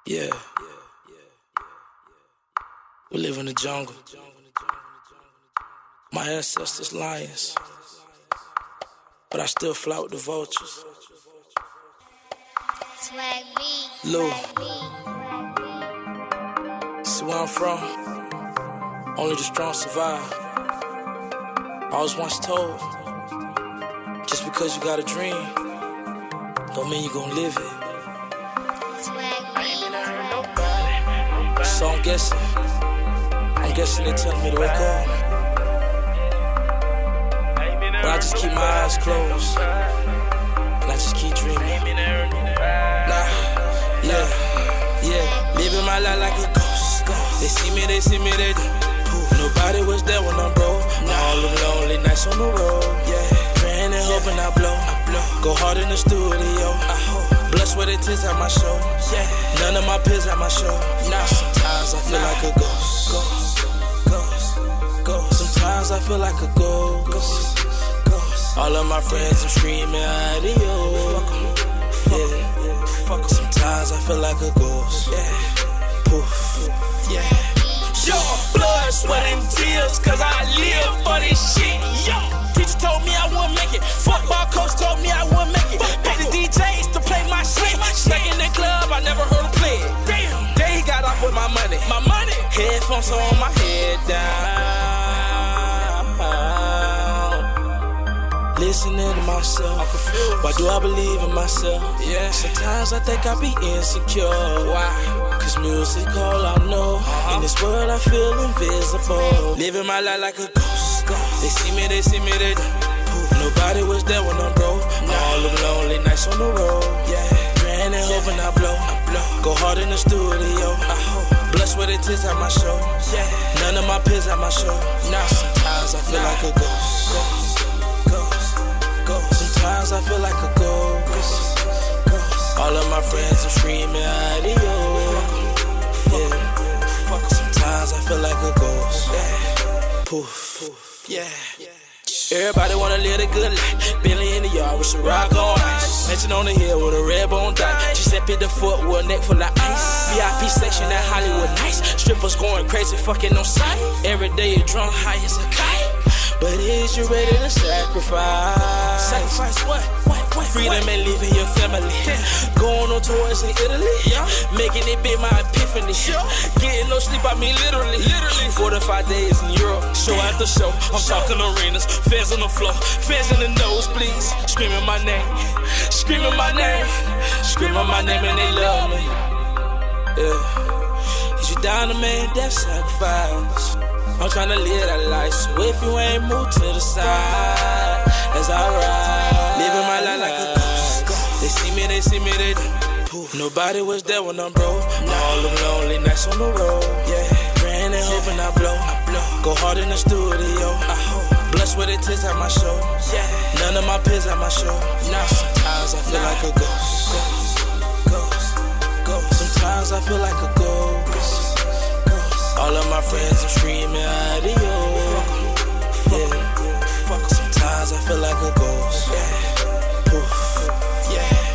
Yeah. We live in the jungle. My ancestors lions, but I still fly with the vultures. Lou, see where I'm from? Only the strong survive. I was once told, just because you got a dream, don't mean you gon' live it. So I'm guessing they telling me to wake up, but I just keep my eyes closed, and I just keep dreaming. Living my life like a ghost. They see me, they do. Nobody was there when I'm broke. All them lonely nights on the road. Praying and hoping I blow. Go hard in the studio. Blessed with it is at my show. None of my peers at my show. Sometimes I feel like a ghost. Sometimes I feel like a ghost. All of my friends are screaming adios. Sometimes I feel like a ghost. Poof. Yo, blood, sweat, and tears, cause I live for this shit. Yo, teacher told me I wouldn't make it. Football coach told me I wouldn't make it. Paid the DJs to play my shit. Stuck in the club, I never heard him play it. Damn, they got off with my money. Headphones on my head down. Listening to myself, why do I believe in myself? Sometimes I think I be insecure. Why? Cause music all I know. In this world I feel invisible. Living my life like a ghost. They see me, they do. Nobody was there when I'm broke. All them lonely nights on the road. Praying and hoping I blow. Go hard in the studio. Blessed with it is at my show. None of my peers at my show. Sometimes I feel like a ghost. Sometimes I feel like a ghost. All of my friends are screaming adios. Sometimes I feel like a ghost. Poof. Everybody wanna live a good life. Billy in the yard with some rock on ice. Mansion on the hill with a red bone die. Giuseppe the foot with a neck full of ice. VIP section at Hollywood nice. Strippers going crazy, fucking on sight. Every day you're drunk, high as a kite. But is you ready to sacrifice? Sacrifice what? Freedom and leaving your family. Going on tours in Italy. Making it big, my epiphany. Getting no sleep, I mean literally. 45 days in Europe, show after show. I'm talking arenas, fans on the floor, fans in the nosebleeds. Screaming my name, screaming my name, screaming my name, and they love me. Is you down to man, death sacrifice? I'm tryna live that life, so if you ain't moved to the side, that's alright. Living my life like a ghost. They see me, they do. Nobody was there when I'm broke. All them lonely nights on the road. Praying and hoping I blow. Go hard in the studio. Blessed with it is at my show. None of my peers at my show. Sometimes I feel like a ghost. Sometimes I feel like a ghost. All of my friends are screaming adios. Sometimes I feel like a ghost. Poof.